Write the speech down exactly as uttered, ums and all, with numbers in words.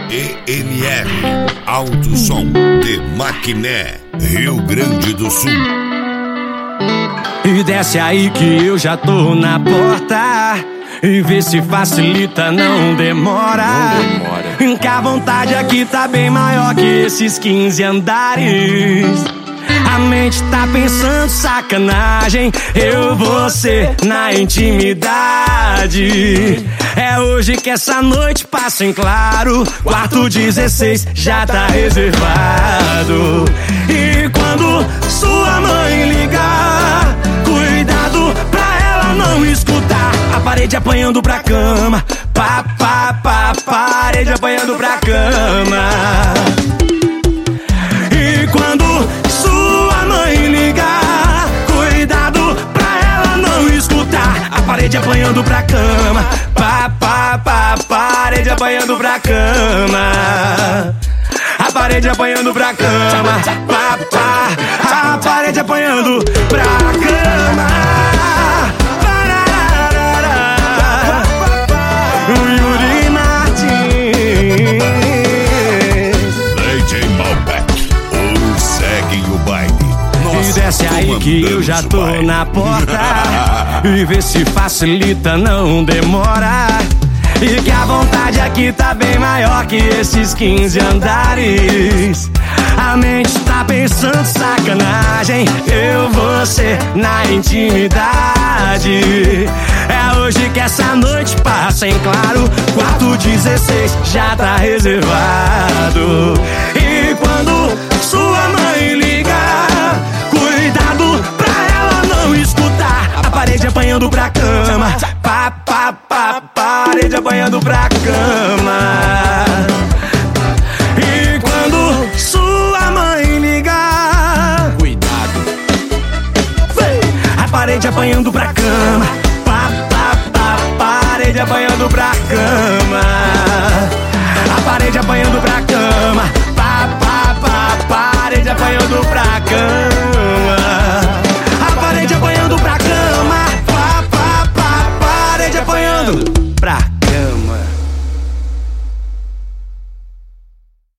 E N R Alto Som de Maquiné, Rio Grande do Sul. E desce aí que eu já tô na porta, e vê se facilita, não demora. Não demora. Que a vontade aqui tá bem maior que esses quinze andares. A mente tá pensando sacanagem, eu vou ser na intimidade. É hoje que essa noite passa em claro. Quarto dezesseis já tá reservado. E quando sua mãe ligar, cuidado pra ela não escutar. A parede apanhando pra cama, pá, pá, pá, parede apanhando pra cama. E quando sua mãe ligar, cuidado pra ela não escutar. A parede apanhando pra cama, pá, pá, pá, parede apanhando pra cama. A parede apanhando pra cama, pá, pá, a parede apanhando pra cama. Yuri Martins, D J Malbec, o segue o baile. e desce aí que eu já tô na porta, e vê se facilita, não demora. E que a vontade aqui tá bem maior que esses quinze andares. A mente tá pensando sacanagem, eu vou ser na intimidade. É hoje que essa noite passa em claro. Quarto dezesseis já tá reservado. E quando sua mãe ligar, cuidado pra ela não escutar. A parede apanhando pra cama, pá, pá, pá, parede apanhando pra cama. E quando sua mãe ligar, Cuidado. a parede apanhando pra cama, pá, pá, pá, parede apanhando pra cama.